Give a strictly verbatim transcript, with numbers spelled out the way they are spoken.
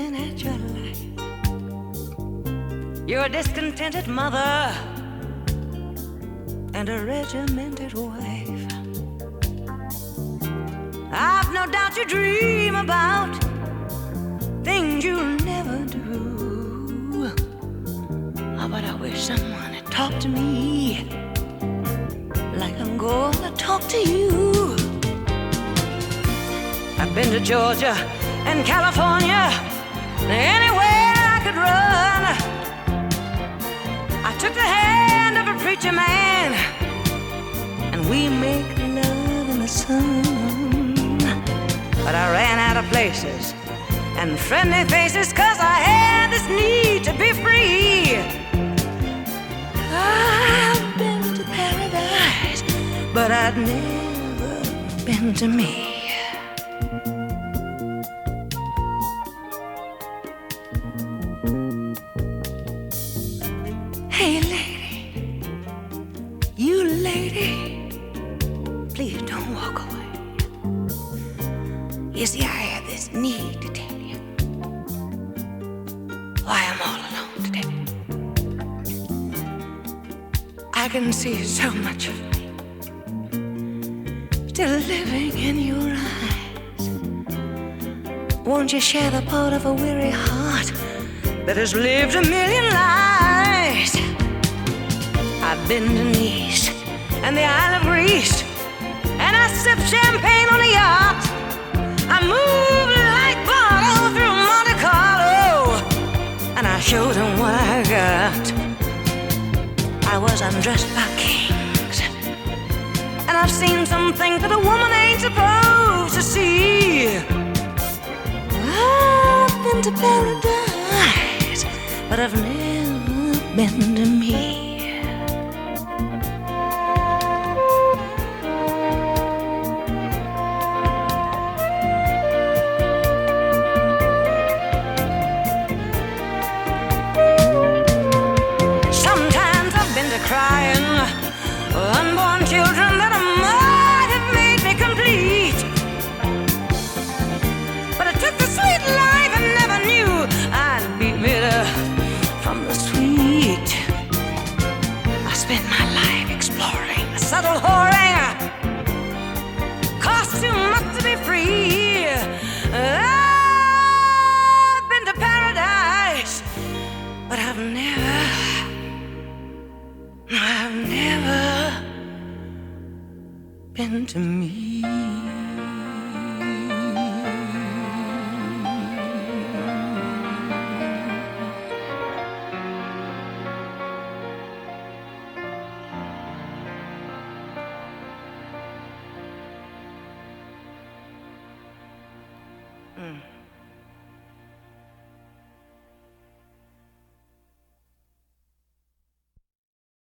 gazing at your life. You're a discontented mother and a regimented wife. I've no doubt you dream about things you'll never do. Oh, but I wish someone had talked to me like I'm gonna talk to you. I've been to Georgia and California, anywhere I could run. I took the hand of a preacher man and we make love in the sun. But I ran out of places and friendly faces, 'cause I had this need to be free. I've been to paradise, but I'd never been to me. Hey lady, you lady, please don't walk away. You see, I have this need to tell you why I'm all alone today. I can see so much of me still living in your eyes. Won't you share the part of a weary heart that has lived a million lives? I've been to Nice and the Isle of Greece, and I sipped champagne on a yacht. I moved like Bardo through Monte Carlo, and I showed them what I got. I was undressed by kings, and I've seen some things that a woman ain't supposed to see. I've been to paradise, but I've never been to me. Crying, unborn children that might have made me complete. But I took the sweet life and never knew I'd be bitter from the sweet. I spent my life exploring, subtle whoring, cost too much to be free. I've been to paradise, but I've never I've never been to me. Mm.